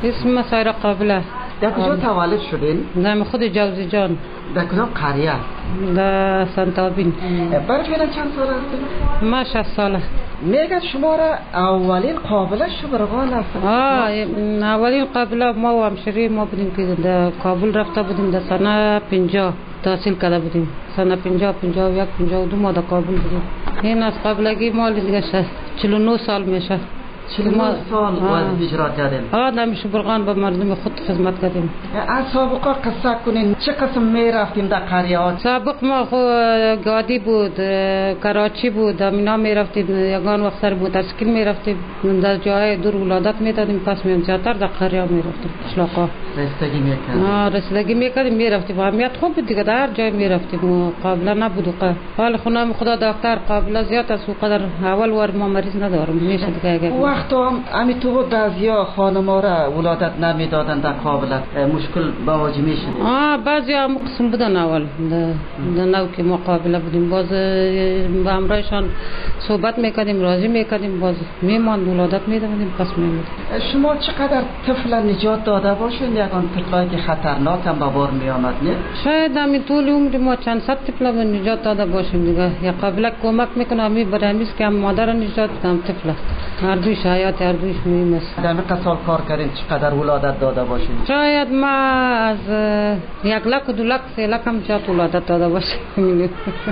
اسم سایرا قابله. در کجا تولد شدین؟ نام خود جوزی جان. در کدام قریه؟ در سنتابین. برای فعلا چند سال هستید؟ ما 60 ساله. میگه شما را اولین قابله شبرغان هستید؟ اولین قابله ما و همشری ما بودیم که در کابل رفته بودیم در سنه 50 تحصیل کرده بودیم. سنه 50 51 52 ما در کابل بودیم. این از قابلگی مال دیگه 49 سال میشه. 49 سال وظیفه اجرا کردین؟ در شبرغان به مردم خود خدمت کردیم. از سابقه قصه کنین چه قسم میرفتیم در قریه ها؟ سابق ما گادی بود، کراچی بود، امینا میرفتیم، یگان وقت سر موترسیکل میرفتیم، در جای دور ولادت میدادیم، پس میام زیادتر در قریه میرفتیم. اشلاقا رسیدگی میکردیم؟ رسیدگی میکردیم میرفتیم. اهمیت خوب بود دیگه، در هر جای میرفتیم. قابله نبود. حال خونم خدا دکتر قابله زیاد است، قدر اول ور ما مریض ندارم میشه دیگه. وقت هم امی تو بعضیا خانما را ولادت نمیدادن در قابله مشکل باوجه میشه؟ بعضی هم قسم بودن اول در نو که مقابله بودیم، باز با همراهشان صحبت میکردیم، راضی میکردیم، باز میمان ولادت میدادیم، پس میمود. شما چقدر طفل نجات داده باشین؟ یکان طفلایی که خطرناک هم به بار میامد نه؟ شاید همین طول عمر ما چند صد طفل به نجات داده باشیم دیگه. یا قابله کمک میکنه همی برای همیست که هم مادر نجات دادم طفل. هر دویش حیات هر دویش مهم است. در این سال کار کردین چقدر ولادت داده باشین؟ شاید ما از 1 لک و 2 لک 3 لک هم زیاد ولادت داده باشیم.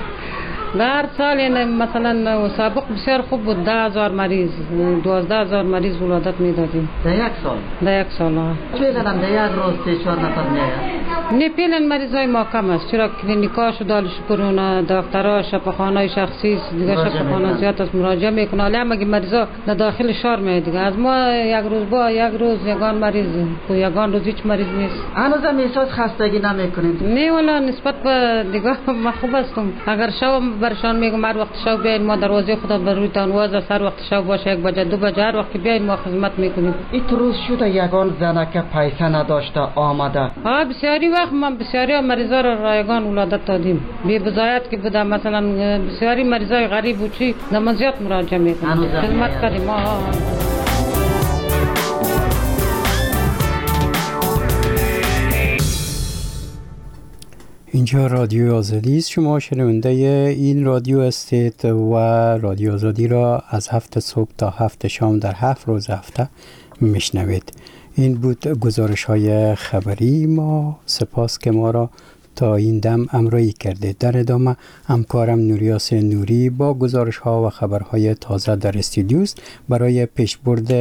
در سال یعنی مثلا سابق بسیار خوب بود. 10,000 مریض 12,000 مریض ولادت میدادیم در یک سال؟ در یک سال. فعلا هم در یک روز 3-4 نفر میآید؟ نه فعلا مریضای ما کم است، چرا کلینیکاش دالش کرونا دکترها شفاخانه شخصی دیگه شفاخانه زیاد است مراجعه میکنه. ولی اگه مریضا در داخل شهر میاد دیگه، از ما یک روز با یک روز یگان مریض و یگان روز هیچ مریض نیست. هنوزم احساس خستگی نمیکنید؟ نه والا نسبت به دیگه ما خوب هستم. اگر شب برشان میگم هر وقت شب بیاین ما دروازه خدا بر روی تنواز هر وقت شب باشه 1 بجه 2 بجه هر وقت بیاین ما خدمت میکنیم. این روز شده یگان زنه که پیسه نداشته آمده؟ بسیاری وقت ما بسیاری مریضا را رایگان ولادت دادیم. بی بضایت که بوده مثلا بسیاری مریضای غریب و چی نمازیات مراجعه میکنیم خدمت کردیم. اینجا رادیو آزادی است. شما شنونده این رادیو هستید و رادیو آزادی را از 7 صبح تا 7 شام در 7 روز هفته میشنوید. این بود گزارش های خبری ما. سپاس که ما را تا این دم همراهی کرده. در ادامه همکارم نوریاس نوری با گزارش ها و خبرهای تازه در استودیوست برای پیشبرد